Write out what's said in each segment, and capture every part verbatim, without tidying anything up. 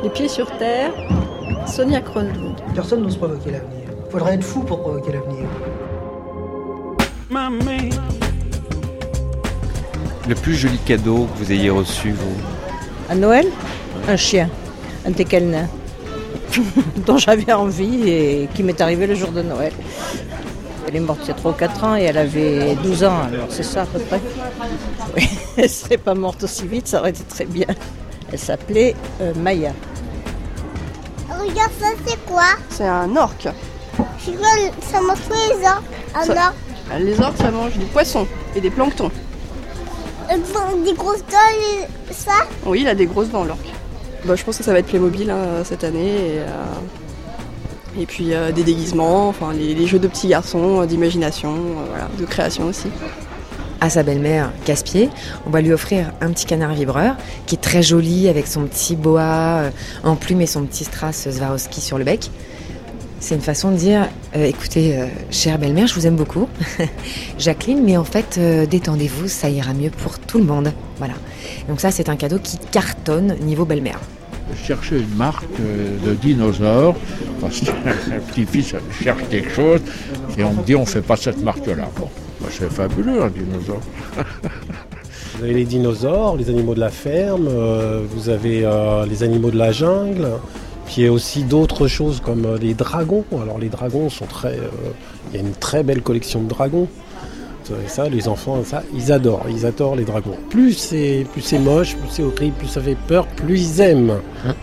Les pieds sur terre, Sonia Kronlund. Personne n'ose provoquer l'avenir. Il faudrait être fou pour provoquer l'avenir. Le plus joli cadeau que vous ayez reçu, vous? À Noël, un chien, un Tekelnin, dont j'avais envie et qui m'est arrivé le jour de Noël. Elle est morte il y a trois ou quatre ans et elle avait douze ans, alors c'est ça à peu près. Oui, elle ne serait pas morte aussi vite, ça aurait été très bien. Elle s'appelait euh, Maya. Regarde ça, c'est quoi? C'est un orque. Je rigole, ça mange tous les orques. Un Ça- orque. Les orques, ça mange des poissons et des planctons. Euh, Des grosses dents, et ça? Oui, il a des grosses dents, l'orque. Bah, je pense que ça va être Playmobil hein, cette année. Et, euh, et puis euh, des déguisements, enfin les, les jeux de petits garçons, euh, d'imagination, euh, voilà, de création aussi. À sa belle-mère, Casse-Pied, on va lui offrir un petit canard vibreur qui est très joli avec son petit boa euh, en plume et son petit strass Swarovski sur le bec. C'est une façon de dire euh, écoutez, euh, chère belle-mère, je vous aime beaucoup, Jacqueline, mais en fait, euh, détendez-vous, ça ira mieux pour tout le monde. Voilà. Donc ça, c'est un cadeau qui cartonne niveau belle-mère. Je cherchais une marque euh, de dinosaures, parce que un petit-fils cherche quelque chose, et on me dit on ne fait pas cette marque-là. Bon, bah, c'est fabuleux un dinosaure. Vous avez les dinosaures, les animaux de la ferme, euh, vous avez euh, les animaux de la jungle, puis il y a aussi d'autres choses comme euh, les dragons. Alors les dragons sont très... euh, il y a une très belle collection de dragons. Et ça, les enfants, ça, ils adorent, ils adorent les dragons. Plus c'est, plus c'est moche, plus c'est horrible, plus ça fait peur, plus ils aiment.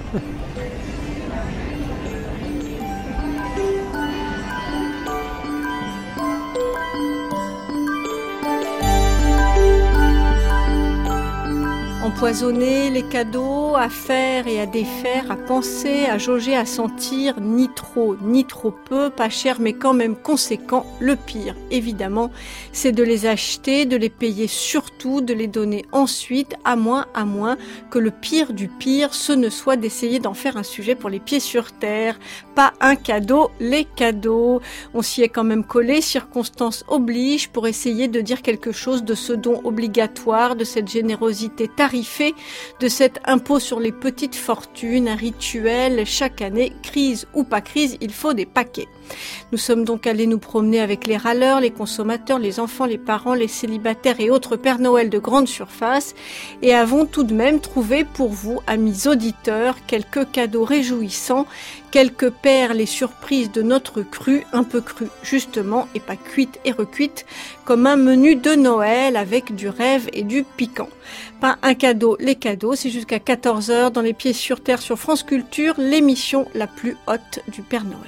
Empoisonner les cadeaux, à faire et à défaire, à penser, à jauger, à sentir, ni trop, ni trop peu, pas cher mais quand même conséquent. Le pire, évidemment, c'est de les acheter, de les payer surtout, de les donner ensuite, à moins, à moins que le pire du pire, ce ne soit d'essayer d'en faire un sujet pour les pieds sur terre. Pas un cadeau, les cadeaux. On s'y est quand même collé, circonstances oblige, pour essayer de dire quelque chose de ce don obligatoire, de cette générosité tarifée, de cet impôt sur les petites fortunes, un rituel chaque année, crise ou pas crise, il faut des paquets. Nous sommes donc allés nous promener avec les râleurs, les consommateurs, les enfants, les parents, les célibataires et autres Père Noël de grande surface et avons tout de même trouvé pour vous, amis auditeurs, quelques cadeaux réjouissants, quelques perles et surprises de notre cru, un peu cru justement et pas cuite et recuite, comme un menu de Noël avec du rêve et du piquant. Pas un cadeau, les cadeaux, c'est jusqu'à quatorze heures dans Les Pieds sur Terre sur France Culture, l'émission la plus haute du Père Noël.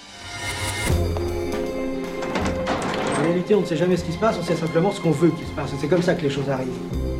En réalité, on ne sait jamais ce qui se passe, on sait simplement ce qu'on veut qu'il se passe. C'est comme ça que les choses arrivent.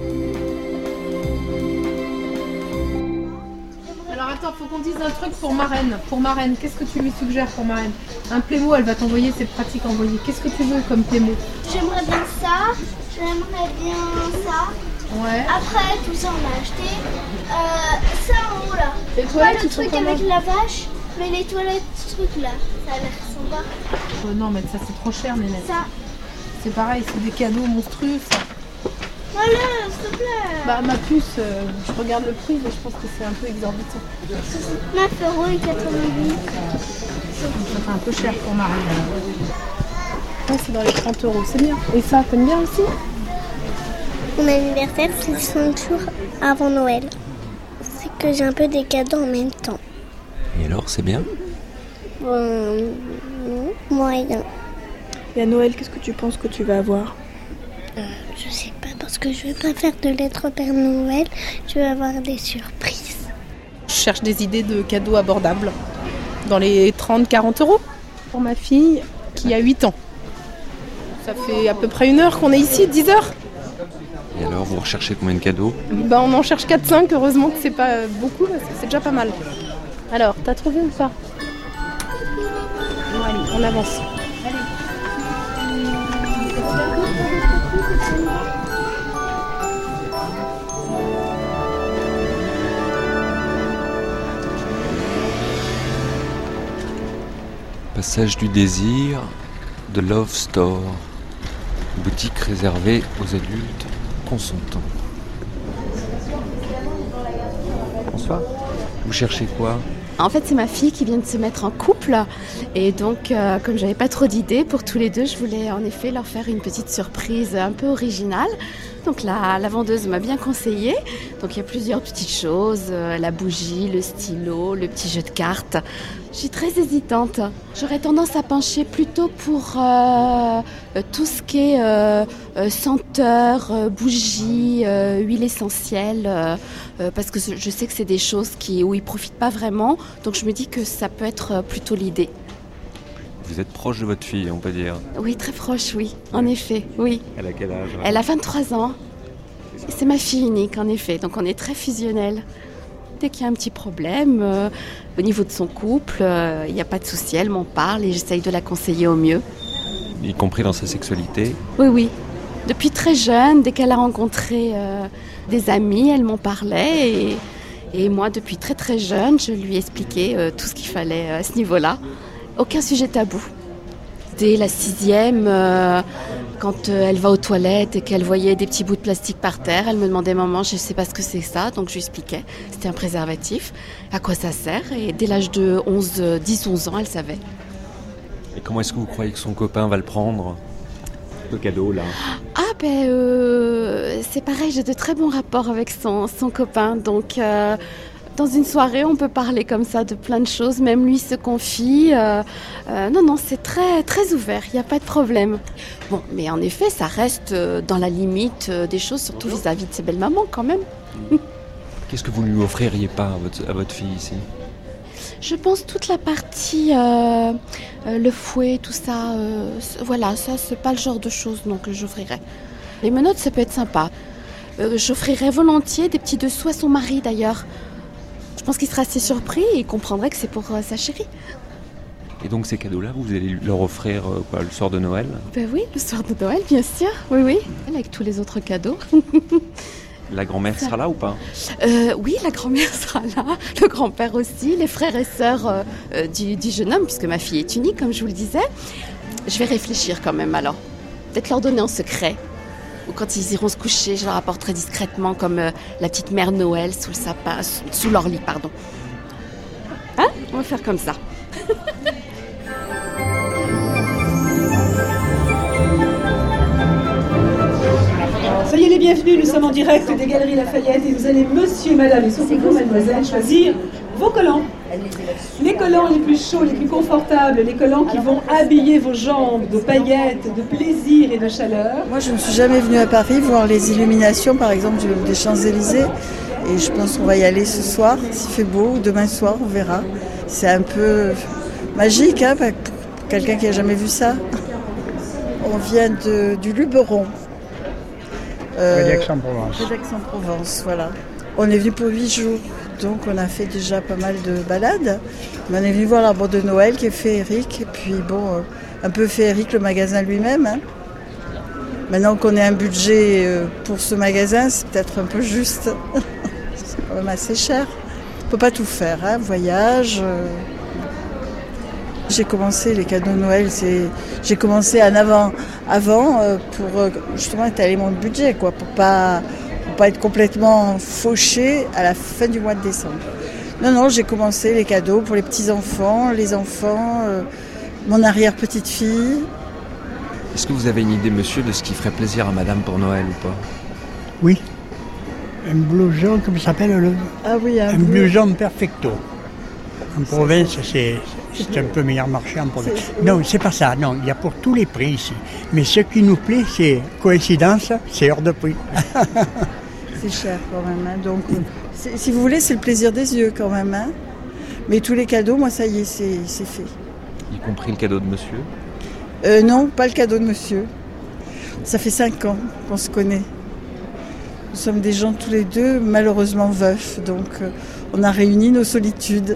Alors attends, faut qu'on dise un truc pour Marraine. Pour Marraine, qu'est-ce que tu lui suggères pour Marraine? Un Playmo, elle va t'envoyer, c'est pratique à envoyer. Qu'est-ce que tu veux comme Playmo? J'aimerais bien ça, j'aimerais bien ça. Ouais. Après, tout ça, on a acheté. Euh, ça en haut là. Les Pas toilettes, le ils sont truc comment? avec la vache, mais les toilettes, ce truc là, ça a l'air sympa. Oh non, mais ça c'est trop cher, Nénette. Ça. C'est pareil, c'est des cadeaux monstrueux, ça. Voilà, s'il te plaît. Bah ma puce, euh, je regarde le prix, mais je pense que c'est un peu exorbitant. neuf euros et quatre-vingt-dix. Ça fait un peu cher pour Marraine. Ouais, c'est dans les trente euros, c'est bien. Et ça, t'aimes bien aussi? Mon anniversaire, c'est cinq jours avant Noël. C'est que j'ai un peu des cadeaux en même temps. Et alors, c'est bien? Euh, moyen. Et à Noël, qu'est-ce que tu penses que tu vas avoir? Euh, je sais pas, parce que je vais pas faire de lettres au Père Noël. Je vais avoir des surprises. Je cherche des idées de cadeaux abordables. Dans les trente à quarante euros. Pour ma fille qui a huit ans. Ça fait à peu près une heure qu'on est ici, dix heures. Et alors, vous recherchez combien de cadeaux? Bah on en cherche quatre cinq, heureusement que c'est pas beaucoup, parce que c'est déjà pas mal. Alors, t'as trouvé ou pas? Bon, allez, on avance. Passage du désir, de Love Store, boutique réservée aux adultes consentants. Bonsoir. Vous cherchez quoi ? En fait, c'est ma fille qui vient de se mettre en couple. Et donc, euh, comme j'avais pas trop d'idées pour tous les deux, je voulais en effet leur faire une petite surprise un peu originale. Donc la, la vendeuse m'a bien conseillé. Donc il y a plusieurs petites choses, euh, la bougie, le stylo, le petit jeu de cartes. Je suis très hésitante. J'aurais tendance à pencher plutôt pour euh, tout ce qui est euh, euh, senteur, euh, bougie, euh, huile essentielle, euh, euh, parce que je sais que c'est des choses qui, où ils ne profitent pas vraiment. Donc je me dis que ça peut être plutôt l'idée. Vous êtes proche de votre fille, on peut dire. Oui, très proche, oui, en effet, oui. Elle a quel âge ? Elle a vingt-trois ans. C'est ma fille unique, en effet, donc on est très fusionnels. Dès qu'il y a un petit problème, euh, au niveau de son couple, il euh, n'y a pas de souci, elle m'en parle et j'essaye de la conseiller au mieux. Y compris dans sa sexualité ? Oui, oui. Depuis très jeune, dès qu'elle a rencontré euh, des amis, elle m'en parlait. Et, et moi, depuis très très jeune, je lui expliquais euh, tout ce qu'il fallait à ce niveau-là. Aucun sujet tabou. Dès la sixième, euh, quand euh, elle va aux toilettes et qu'elle voyait des petits bouts de plastique par terre, elle me demandait « Maman, je ne sais pas ce que c'est ça », donc je lui expliquais. C'était un préservatif, à quoi ça sert, et dès l'âge de onze, dix onze ans, elle savait. Et comment est-ce que vous croyez que son copain va le prendre, le cadeau, là ? Ah ben, euh, c'est pareil, j'ai de très bons rapports avec son, son copain, donc... Euh, Dans une soirée, on peut parler comme ça de plein de choses, même lui se confie. Euh, euh, non, non, c'est très, très ouvert, il n'y a pas de problème. Bon, mais en effet, ça reste dans la limite des choses, surtout vis-à-vis de ses belles mamans quand même. Qu'est-ce que vous ne lui offririez pas à votre, à votre fille ici ? Je pense toute la partie, euh, euh, le fouet, tout ça, euh, voilà, ça, c'est pas le genre de choses non, que j'offrirais. Les menottes, ça peut être sympa. Euh, j'offrirais volontiers des petits dessous à son mari d'ailleurs. Je pense qu'il sera assez surpris et il comprendrait que c'est pour euh, sa chérie. Et donc ces cadeaux-là, vous allez leur offrir euh, quoi, le soir de Noël ? Ben oui, le soir de Noël, bien sûr. Oui, oui, avec tous les autres cadeaux. La grand-mère sera là ou pas ? euh, Oui, la grand-mère sera là, le grand-père aussi, les frères et sœurs euh, euh, du, du jeune homme, puisque ma fille est unique, comme je vous le disais. Je vais réfléchir quand même alors. Peut-être leur donner en secret. Ou quand ils iront se coucher, je leur apporterai discrètement comme euh, la petite mère Noël sous le sapin, sous, sous leur lit, pardon. Hein ? On va faire comme ça. Soyez les bienvenus, nous sommes en direct des Galeries Lafayette et vous allez, monsieur, madame et surtout vous, mademoiselle, choisir vos collants. Les collants les plus chauds, les plus confortables, les collants qui vont habiller vos jambes de paillettes, de plaisir et de chaleur. Moi, je ne suis jamais venue à Paris voir les illuminations, par exemple, des Champs-Élysées. Et je pense qu'on va y aller ce soir, s'il fait beau, ou demain soir, on verra. C'est un peu magique, hein, pour quelqu'un qui n'a jamais vu ça. On vient de, du Luberon. Euh, d'Aix-en-Provence. d'Aix-en-Provence, voilà. On est venu pour huit jours. Donc on a fait déjà pas mal de balades. Mais on est venu voir l'arbre de Noël qui est féerique. Et puis bon, euh, un peu féerique le magasin lui-même. Hein. Maintenant qu'on ait un budget euh, pour ce magasin, c'est peut-être un peu juste. C'est quand même assez cher. On ne peut pas tout faire, hein. Voyage. Euh... J'ai commencé les cadeaux de Noël, c'est... j'ai commencé en avant, avant euh, pour euh, justement étaler mon budget, quoi, pour pas... pas être complètement fauché à la fin du mois de décembre. Non, non, j'ai commencé les cadeaux pour les petits-enfants, les enfants, euh, mon arrière-petite-fille. Est-ce que vous avez une idée, monsieur, de ce qui ferait plaisir à madame pour Noël ou pas ? Oui. Un blouson, comment ça s'appelle le... Ah oui, un, un bleu... blouson perfecto. En province, c'est, c'est un peu meilleur marché en province. C'est... Non, c'est pas ça. Non, il y a pour tous les prix ici. Mais ce qui nous plaît, c'est coïncidence, c'est hors de prix. C'est cher quand même. Hein. Donc, c'est, si vous voulez, c'est le plaisir des yeux quand même. Hein. Mais tous les cadeaux, moi, ça y est, c'est, c'est fait. Y compris le cadeau de monsieur ? euh, Non, pas le cadeau de monsieur. Ça fait cinq ans qu'on se connaît. Nous sommes des gens tous les deux, malheureusement veufs. Donc, euh, on a réuni nos solitudes.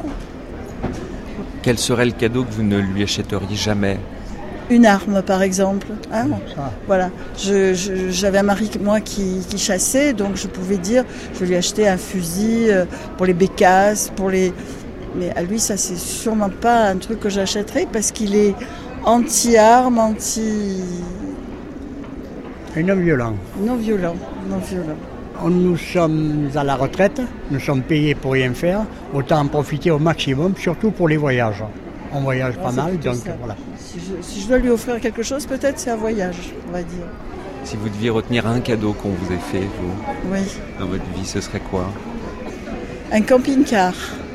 Quel serait le cadeau que vous ne lui achèteriez jamais ? Une arme, par exemple. Hein, voilà. Je, je, j'avais un mari, moi, qui, qui chassait, donc je pouvais dire, je vais lui acheter un fusil pour les bécasses, pour les... Mais à lui, ça, c'est sûrement pas un truc que j'achèterais, parce qu'il est anti-arme, anti... Et non violent. Non violent, non violent. Nous sommes à la retraite, nous sommes payés pour rien faire, autant en profiter au maximum, surtout pour les voyages. On voyage Ah, pas mal, donc ça. voilà. Si je, si je dois lui offrir quelque chose, peut-être c'est un voyage, on va dire. Si vous deviez retenir un cadeau qu'on vous ait fait, vous, Oui. dans votre vie, ce serait quoi? Un camping-car.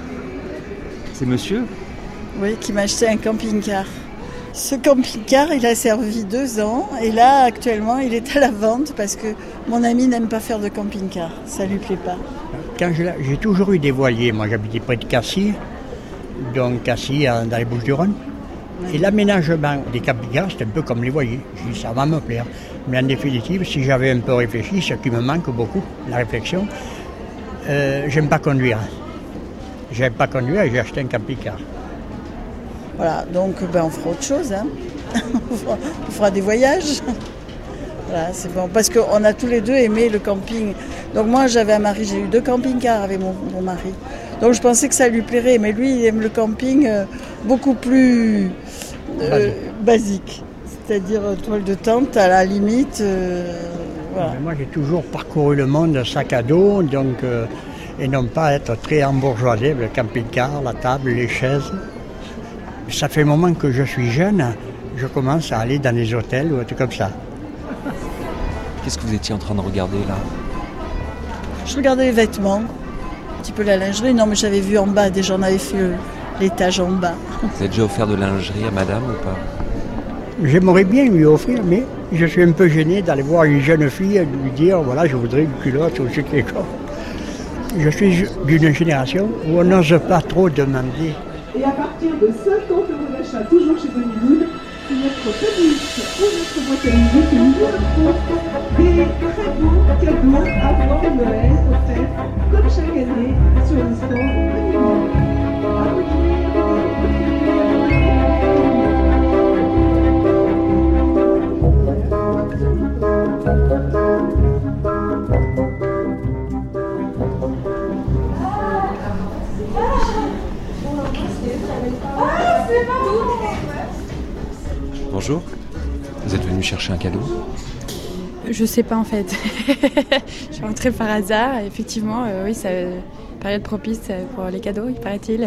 C'est monsieur? Oui, qui m'a acheté un camping-car. Ce camping-car, il a servi deux ans et là, actuellement, il est à la vente parce que mon ami n'aime pas faire de camping-car. Ça lui plaît pas. Quand je, j'ai toujours eu des voiliers. Moi, j'habitais près de Cassis, donc Cassis dans les Bouches-du-Rhône. Et l'aménagement des camping-cars, c'est un peu comme les voiliers. Je dis, ça va me plaire. Mais en définitive, si j'avais un peu réfléchi, ce qui me manque beaucoup, la réflexion, euh, j'aime pas conduire. J'aime pas conduire et j'ai acheté un camping-car. Voilà, donc ben, on fera autre chose. Hein. on, fera, on fera des voyages. Voilà, c'est bon. Parce qu'on a tous les deux aimé le camping. Donc moi, j'avais un mari, j'ai eu deux camping-cars avec mon, mon mari. Donc je pensais que ça lui plairait. Mais lui, il aime le camping euh, beaucoup plus euh, basique. basique. C'est-à-dire euh, toile de tente à la limite. Euh, voilà. Moi, j'ai toujours parcouru le monde sac à dos, donc, euh, et non pas être très embourgeoisé, le camping-car, la table, les chaises. Ça fait un moment que je suis jeune, je commence à aller dans des hôtels ou des trucs comme ça. Qu'est-ce que vous étiez en train de regarder là? Je regardais les vêtements, un petit peu la lingerie. Non, mais j'avais vu en bas, déjà on avait fait le, l'étage en bas. Vous avez déjà offert de lingerie à madame ou pas? J'aimerais bien lui offrir, mais je suis un peu gêné d'aller voir une jeune fille et lui dire, voilà, je voudrais une culotte ou ce qui est quoi. Je suis d'une génération où on n'ose pas trop demander. Et à partir de cinquante euros d'achat, toujours chez Bollywood, c'est notre péniche pour notre boîte à musique et nous offrons des très beaux cadeaux avant Noël offerts comme chaque année sur le stand Bollywood. Bonjour, vous êtes venu chercher un cadeau? Je sais pas en fait. Je suis rentrée par hasard. Effectivement, euh, oui, c'est période propice pour les cadeaux, il paraît-il.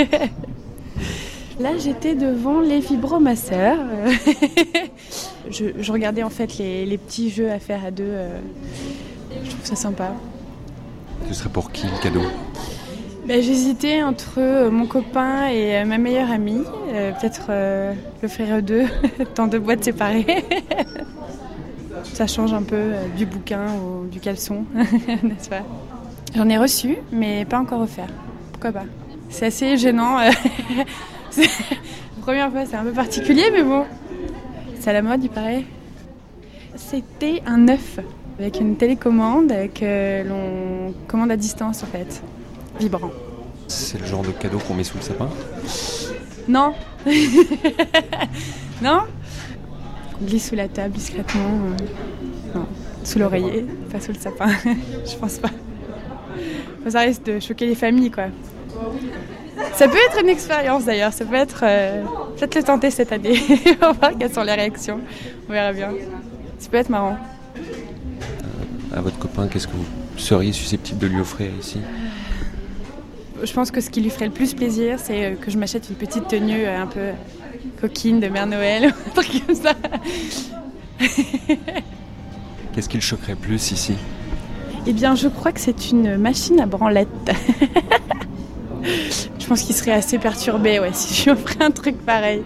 Là, j'étais devant les vibromasseurs. je, je regardais en fait les, les petits jeux à faire à deux. Euh, je trouve ça sympa. Ce serait pour qui le cadeau? Ben, j'hésitais entre mon copain et ma meilleure amie. Euh, peut-être euh, l'offrir eux deux dans deux boîtes séparées. Ça change un peu euh, du bouquin ou du caleçon, n'est-ce pas? J'en ai reçu, mais pas encore offert. Pourquoi pas? C'est assez gênant. C'est... La première fois, c'est un peu particulier, mais bon. C'est à la mode, il paraît. C'était un œuf avec une télécommande que l'on commande à distance, en fait. Vibrant. C'est le genre de cadeau qu'on met sous le sapin? Non. Non. On glisse sous la table discrètement. Euh... Non. Sous l'oreiller, pas sous le sapin. Je pense pas. Ça risque de choquer les familles, quoi. Ça peut être une expérience d'ailleurs. Ça peut être. Euh... Peut-être le tenter cette année. On va voir quelles sont les réactions. On verra bien. Ça peut être marrant. Euh, à votre copain, qu'est-ce que vous seriez susceptible de lui offrir ici? Je pense que ce qui lui ferait le plus plaisir, c'est que je m'achète une petite tenue un peu coquine de Mère Noël, un truc comme ça. Qu'est-ce qui le choquerait plus ici? Eh bien, je crois que c'est une machine à branlette. Je pense qu'il serait assez perturbé, ouais, si je lui offrais un truc pareil.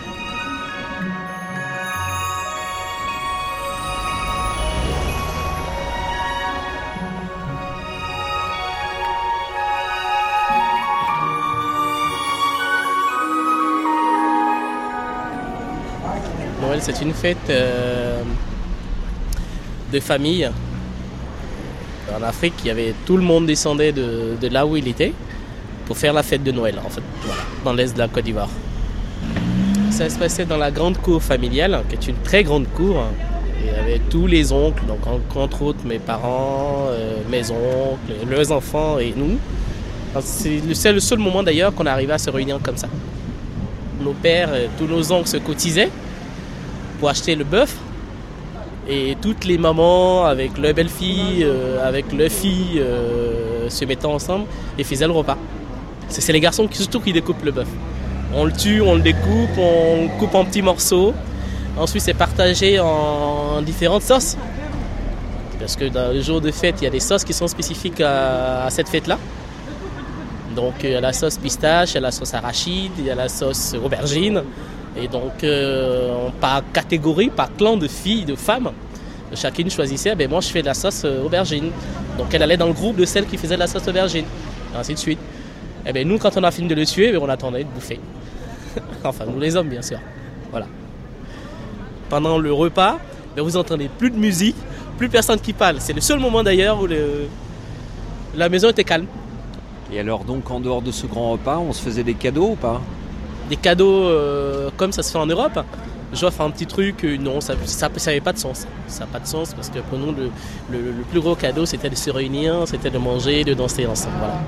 Noël, c'est une fête euh, de famille. En Afrique, il y avait, tout le monde descendait de, de là où il était pour faire la fête de Noël, en fait, voilà, dans l'est de la Côte d'Ivoire. Ça se passait dans la grande cour familiale, qui est une très grande cour. Il y avait tous les oncles, donc entre autres mes parents, euh, mes oncles, leurs enfants et nous. C'est le, c'est le seul moment d'ailleurs qu'on arrivait à se réunir comme ça. Nos pères, tous nos oncles se cotisaient pour acheter le bœuf Et toutes les mamans, avec leurs belles-filles, euh, avec leurs filles, euh, se mettant ensemble et faisaient le repas. C'est, c'est les garçons qui, surtout qui découpent le bœuf. On le tue, on le découpe, on le coupe en petits morceaux. Ensuite, c'est partagé en différentes sauces. Parce que dans les jours de fête, il y a des sauces qui sont spécifiques à, à cette fête-là. Donc, il y a la sauce pistache, il y a la sauce arachide, il y a la sauce aubergine. Et donc, euh, par catégorie, par clan de filles, de femmes, chacune choisissait, ben moi je fais de la sauce aubergine. Donc elle allait dans le groupe de celles qui faisaient de la sauce aubergine, et ainsi de suite. Et ben nous, quand on a fini de le tuer, ben on attendait de bouffer. Enfin, nous les hommes, bien sûr. Voilà. Pendant le repas, ben vous entendez plus de musique, plus personne qui parle. C'est le seul moment d'ailleurs où le... la maison était calme. Et alors donc, en dehors de ce grand repas, on se faisait des cadeaux ou pas ? Des cadeaux euh, comme ça se fait en Europe, j'offre un petit truc, euh, non, ça n'avait pas de sens. Ça n'a pas de sens parce que pour nous, le, le, le plus gros cadeau, c'était de se réunir, c'était de manger, de danser ensemble. Voilà.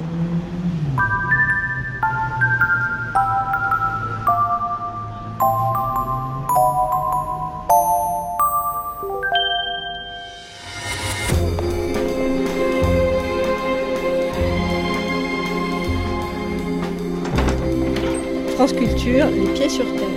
France Culture, les pieds sur terre.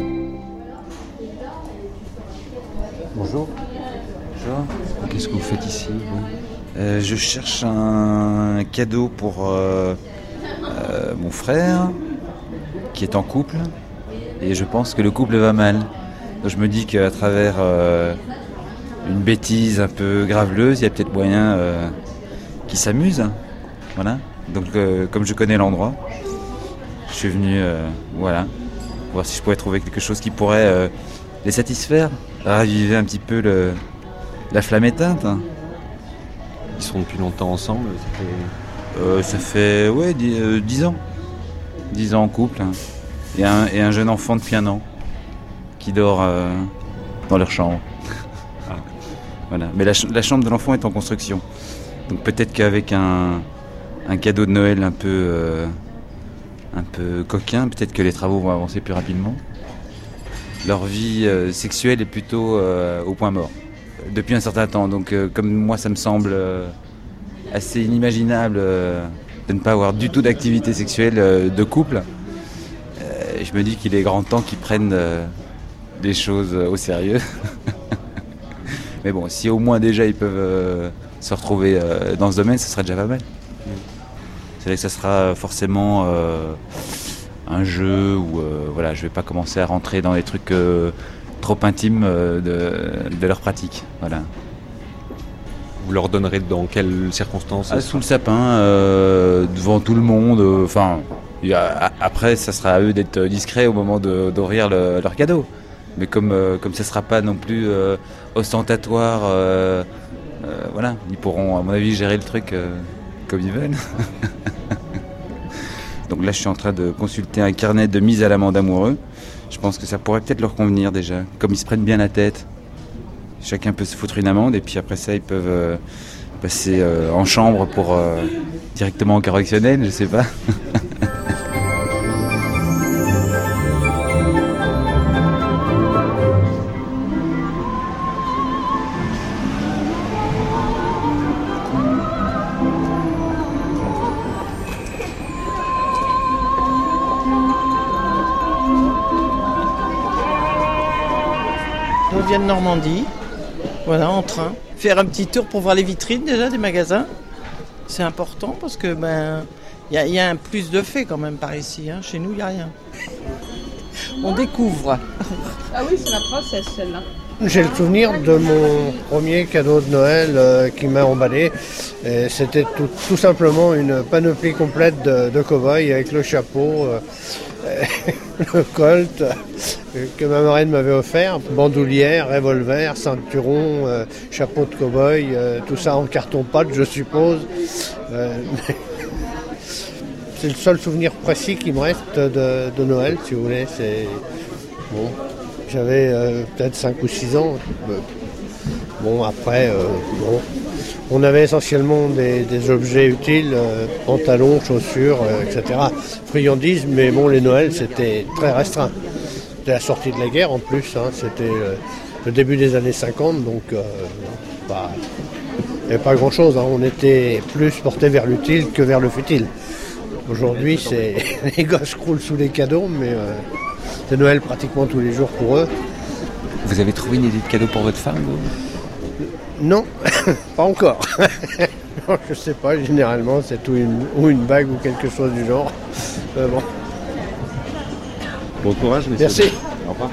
Bonjour. Bonjour. Qu'est-ce que vous faites ici, vous ? euh, Je cherche un cadeau pour euh, euh, mon frère qui est en couple et je pense que le couple va mal. Donc je me dis qu'à travers euh, une bêtise un peu graveleuse, il y a peut-être moyen euh, qu'il s'amuse. Voilà. Donc euh, comme je connais l'endroit, je suis venu euh, voilà, voir si je pouvais trouver quelque chose qui pourrait euh, les satisfaire, raviver un petit peu le, la flamme éteinte. Ils sont depuis longtemps ensemble ? Ça fait, euh, ça fait ouais, dix, euh, dix ans. Dix ans en couple. Hein. Et, un, et un jeune enfant depuis un an qui dort euh, dans leur chambre. Ah. Voilà. Mais la, la chambre de l'enfant est en construction. Donc peut-être qu'avec un, un cadeau de Noël un peu... Euh, un peu coquin, peut-être que les travaux vont avancer plus rapidement. Leur vie euh, sexuelle est plutôt euh, au point mort depuis un certain temps. Donc euh, comme moi ça me semble euh, assez inimaginable euh, de ne pas avoir du tout d'activité sexuelle euh, de couple, euh, je me dis qu'il est grand temps qu'ils prennent euh, des choses euh, au sérieux. Mais bon, si au moins déjà ils peuvent euh, se retrouver euh, dans ce domaine, ce serait déjà pas mal. C'est que ça sera forcément euh, un jeu où euh, voilà, je vais pas commencer à rentrer dans des trucs euh, trop intimes euh, de, de leur pratique. Voilà. Vous leur donnerez dans quelles circonstances ? Ah, sous le sapin, euh, devant tout le monde. Enfin, euh, après, ça sera à eux d'être discrets au moment de, d'ouvrir le, leur cadeau. Mais comme euh, comme ça sera pas non plus euh, ostentatoire, euh, euh, voilà, ils pourront, à mon avis, gérer le truc euh, comme ils veulent. Donc là, je suis en train de consulter un carnet de mise à l'amende amoureux. Je pense que ça pourrait peut-être leur convenir déjà. Comme ils se prennent bien la tête, chacun peut se foutre une amende et puis après ça, ils peuvent euh, passer euh, en chambre pour euh, directement au correctionnel, je sais pas. On vient de Normandie, voilà, en train. Faire un petit tour pour voir les vitrines déjà des magasins. C'est important parce que ben il y, y a un plus de fait quand même par ici. Hein. Chez nous, il n'y a rien. On découvre. Ah oui, c'est la princesse celle-là. J'ai le souvenir de mon premier cadeau de Noël euh, qui m'a emballé. Et c'était tout, tout simplement une panoplie complète de, de cow-boy avec le chapeau, euh, le colt euh, que ma marraine m'avait offert, bandoulière, revolver, ceinturon, euh, chapeau de cow-boy, euh, tout ça en carton-pâte je suppose. Euh, c'est le seul souvenir précis qui me reste de, de Noël, si vous voulez. C'est bon. J'avais euh, peut-être cinq ou six ans. Bon, après, euh, bon, on avait essentiellement des, des objets utiles, euh, pantalons, chaussures, euh, et cetera. Friandises, mais bon, les Noëls, c'était très restreint. C'était la sortie de la guerre en plus. Hein, c'était euh, le début des années cinquante, donc euh, bah, il n'y avait pas grand-chose. Hein. On était plus porté vers l'utile que vers le futile. Aujourd'hui, c'est les gosses croulent sous les cadeaux, mais euh, c'est Noël pratiquement tous les jours pour eux. Vous avez trouvé une idée de cadeau pour votre femme, vous ? Non, pas encore. Non, je sais pas, généralement c'est ou une, ou une bague ou quelque chose du genre. Euh, bon. Bon courage, messieurs. Merci. Au revoir.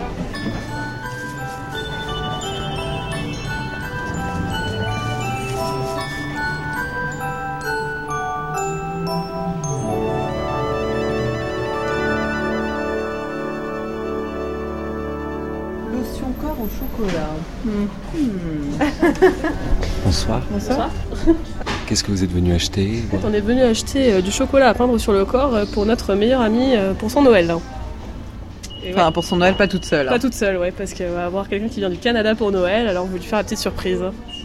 Lotion corps au chocolat. Mmh. Bonsoir. Bonsoir. Qu'est-ce que vous êtes venu acheter ? On est venu acheter euh, du chocolat à peindre sur le corps euh, pour notre meilleure amie euh, pour son Noël. Hein. Et Enfin, ouais. pour son Noël, pas toute seule. Pas hein. toute seule, ouais, parce qu'elle va avoir quelqu'un qui vient du Canada pour Noël, alors on veut lui faire la petite surprise.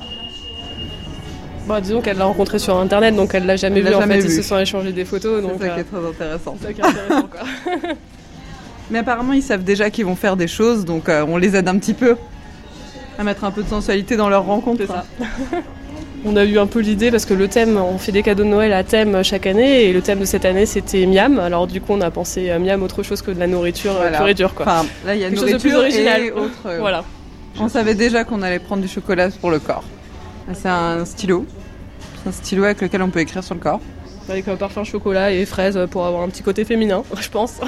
Bon, disons qu'elle l'a rencontré sur internet, donc elle l'a jamais Elle vu. l'a En jamais fait, ils vu. se sont échangés des photos. C'est donc, ça euh, qui est très intéressant. c'est ça qui est intéressant, quoi. Mais apparemment, ils savent déjà qu'ils vont faire des choses, donc euh, on les aide un petit peu à mettre un peu de sensualité dans leur rencontre. C'est ça. On a eu un peu l'idée parce que le thème, on fait des cadeaux de Noël à thème chaque année et le thème de cette année c'était miam. Alors du coup on a pensé à miam autre chose que de la nourriture Voilà. pure et dure quoi. Enfin, là il y a quelque chose de plus nourriture original. et autre. euh, Voilà. On savait déjà qu'on allait prendre du chocolat pour le corps. C'est un stylo. C'est un stylo avec lequel on peut écrire sur le corps. Avec un parfum chocolat et fraise pour avoir un petit côté féminin, je pense.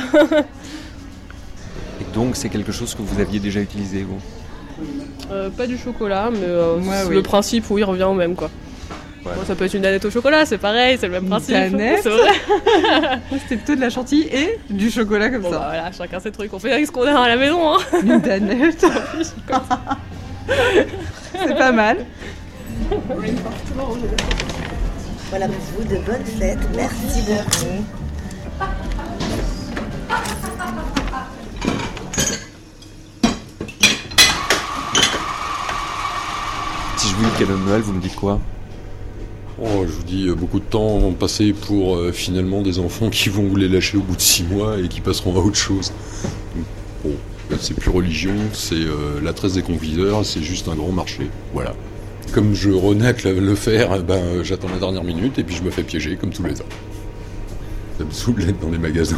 Et donc c'est quelque chose que vous aviez déjà utilisé, vous ? Euh, pas du chocolat, mais euh, Ouais, c'est oui. le principe où il revient au même quoi. Ouais. Bon, ça peut être une danette au chocolat, c'est pareil, c'est le même principe. danette. C'est vrai. Moi, c'était plutôt de la chantilly et du chocolat comme Bon, ça. bah, voilà, chacun ses trucs, on fait avec ce qu'on a à la maison. Hein. Une danette. C'est pas mal. Voilà pour vous, de bonnes fêtes. Merci beaucoup. Si je vous dis cadeau de Noël, vous me dites quoi ? Oh, je vous dis, euh, beaucoup de temps passé pour euh, finalement des enfants qui vont vous les lâcher au bout de six mois et qui passeront à autre chose. Donc, bon, là, c'est plus religion, c'est euh, la tresse des confiseurs, c'est juste un grand marché. Voilà. Comme je renacle à le faire, eh ben, euh, j'attends la dernière minute et puis je me fais piéger comme tous les ans. Ça me saoule d'être dans les magasins.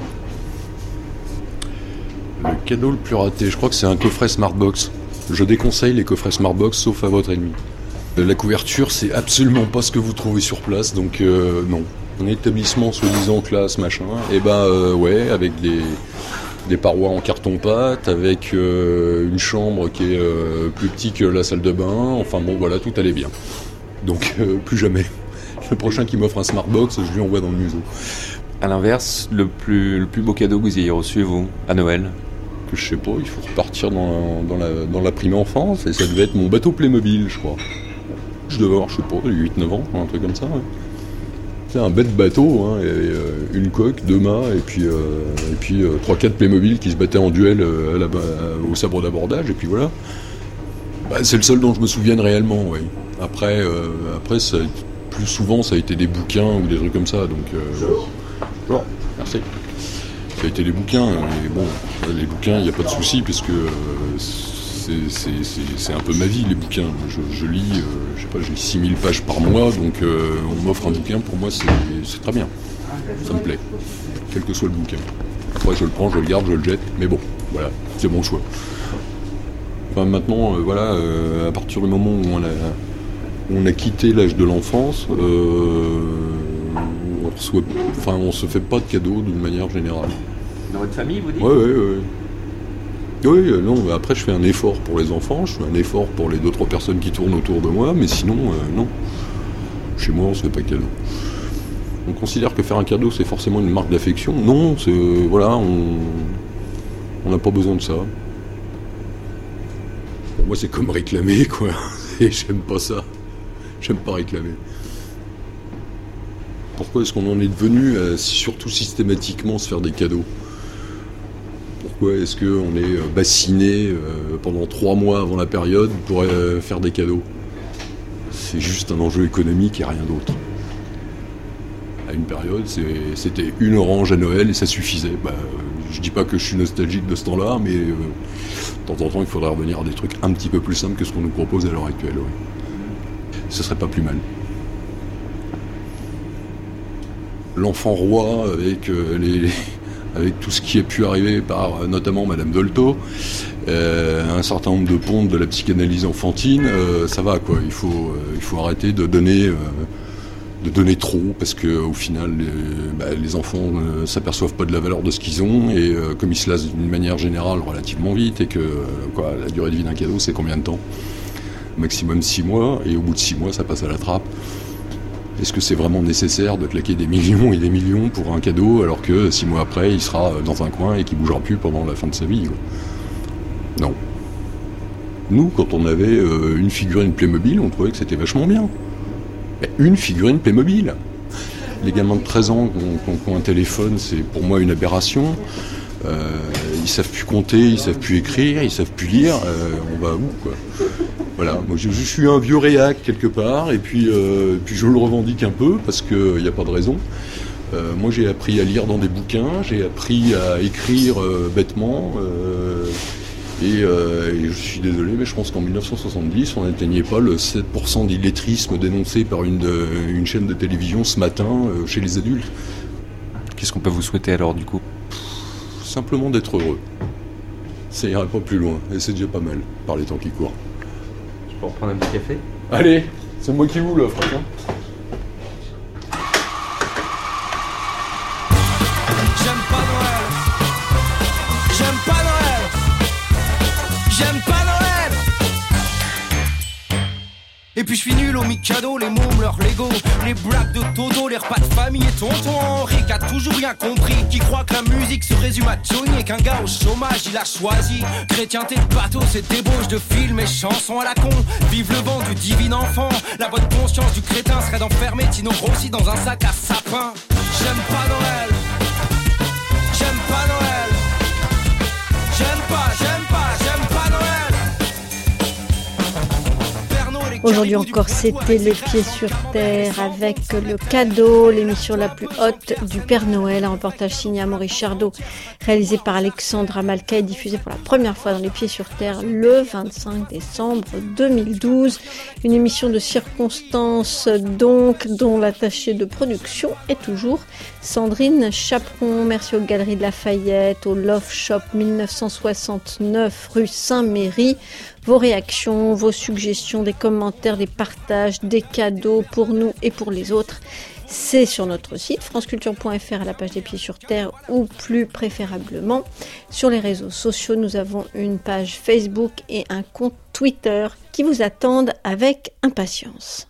Le cadeau le plus raté, je crois que c'est un coffret Smartbox. Je déconseille les coffrets Smartbox sauf à votre ennemi. La couverture, c'est absolument pas ce que vous trouvez sur place, donc euh, non. Un établissement soi-disant classe, machin, et ben euh, ouais, avec des, des parois en carton-pâte, avec euh, une chambre qui est euh, plus petite que la salle de bain, enfin bon voilà, tout allait bien. Donc euh, plus jamais. Le prochain qui m'offre un Smartbox, je lui envoie dans le museau. À l'inverse, le plus, le plus beau cadeau que vous ayez reçu, vous, à Noël ? Que je sais pas, il faut repartir dans, dans, la, dans la prime enfance, et ça devait être mon bateau Playmobil, je crois. Je devais avoir, je sais pas, huit neuf ans, un truc comme ça. Ouais. C'est un bête bateau, hein, et, euh, une coque, deux mâts, et puis, euh, et puis euh, trois quatre Playmobil qui se battaient en duel euh, à la, à, au sabre d'abordage, et puis voilà. Bah, c'est le seul dont je me souvienne réellement, oui. Après, euh, après ça, plus souvent, ça a été des bouquins ou des trucs comme ça, donc... Euh, bon, merci. Ça a été des bouquins, et bon, les bouquins, il n'y a pas de souci, puisque... Euh, C'est, c'est, c'est, c'est un peu ma vie, les bouquins. Je, je lis, euh, je sais pas, j'ai six mille pages par mois, donc euh, on m'offre un bouquin, pour moi c'est, c'est très bien. Ça me plaît, quel que soit le bouquin. Après je le prends, je le garde, je le jette, mais bon, voilà, c'est mon choix. Enfin, maintenant, euh, voilà, euh, à partir du moment où on a, on a quitté l'âge de l'enfance, euh, on reçoit, enfin, on se fait pas de cadeaux d'une manière générale. Dans votre famille, vous dites ? Ouais, ouais, ouais. Oui, non, après je fais un effort pour les enfants, je fais un effort pour les deux trois personnes qui tournent autour de moi, mais sinon, euh, non. Chez moi, on se fait pas de cadeau. On considère que faire un cadeau, c'est forcément une marque d'affection. Non, c'est... Voilà, on... On n'a pas besoin de ça. Pour moi, c'est comme réclamer, quoi. Et j'aime pas ça. J'aime pas réclamer. Pourquoi est-ce qu'on en est devenu à surtout systématiquement se faire des cadeaux ? Pourquoi est-ce qu'on est bassiné euh, pendant trois mois avant la période pour euh, faire des cadeaux ? C'est juste un enjeu économique et rien d'autre. À une période, c'est, c'était une orange à Noël et ça suffisait. Bah, je dis pas que je suis nostalgique de ce temps-là, mais euh, de temps en temps, il faudrait revenir à des trucs un petit peu plus simples que ce qu'on nous propose à l'heure actuelle. Oui. Ce serait pas plus mal. L'enfant roi avec, euh, les, avec tout ce qui a pu arriver par notamment Madame Dolto, euh, un certain nombre de pontes de la psychanalyse enfantine, euh, ça va quoi. Il faut, euh, il faut arrêter de donner, euh, de donner trop parce que au final, les, bah, les enfants ne s'aperçoivent pas de la valeur de ce qu'ils ont et euh, comme ils se lassent d'une manière générale relativement vite et que euh, quoi, la durée de vie d'un cadeau, c'est combien de temps ? Maximum six mois et au bout de six mois, ça passe à la trappe. Est-ce que c'est vraiment nécessaire de claquer des millions et des millions pour un cadeau alors que six mois après, il sera dans un coin et qu'il ne bougera plus pendant la fin de sa vie quoi. Non. Nous, quand on avait euh, une figurine Playmobil, on trouvait que c'était vachement bien. Mais une figurine Playmobil. Les gamins de treize ans qui ont un téléphone, c'est pour moi une aberration. Euh, ils savent plus compter, ils savent plus écrire, ils savent plus lire. Euh, on va où quoi ? Voilà, moi je, je suis un vieux réac quelque part, et puis, euh, puis je le revendique un peu, parce qu'il n'y a pas de raison. Euh, moi j'ai appris à lire dans des bouquins, j'ai appris à écrire euh, bêtement, euh, et, euh, et je suis désolé, mais je pense qu'en dix-neuf cent soixante-dix, on n'atteignait pas le sept pour cent d'illettrisme dénoncé par une, de, une chaîne de télévision ce matin euh, chez les adultes. Qu'est-ce qu'on peut vous souhaiter alors du coup ? Simplement d'être heureux. Ça ira pas plus loin, et c'est déjà pas mal, par les temps qui courent. Je peux en prendre un petit café ? Allez, c'est moi qui vous l'offre, hein. J'aime pas Noël. J'aime pas Noël. J'aime pas Noël. Et puis je suis nul au Mikado, les mômes, leurs Lego, les blagues de Toto, les repas de famille et tonton Henri qui a toujours rien compris, qui croit que la musique se résume à Johnny et qu'un gars au chômage il a choisi. Chrétienté de bateau, c'est débauche de films et chansons à la con. Vive le vent du divin enfant, la bonne conscience du crétin serait d'enfermer Tino Rossi dans un sac à sapin. J'aime pas Noël. J'aime pas Noël. J'aime pas, j'aime pas, j'aime pas Noël. Aujourd'hui encore, c'était Les Pieds sur Terre avec le cadeau, l'émission la plus haute du Père Noël, un reportage signé Amaury Chardot, réalisé par Alexandra Malka et diffusé pour la première fois dans Les Pieds sur Terre le vingt-cinq décembre deux mille douze. Une émission de circonstances donc, dont l'attachée de production est toujours Sandrine Chaperon. Merci aux Galeries de Lafayette, au Love Shop dix-neuf cent soixante-neuf rue Saint-Méry. Vos réactions, vos suggestions, des commentaires, des partages, des cadeaux pour nous et pour les autres, c'est sur notre site franceculture point f r à la page des Pieds sur Terre ou plus préférablement sur les réseaux sociaux. Nous avons une page Facebook et un compte Twitter qui vous attendent avec impatience.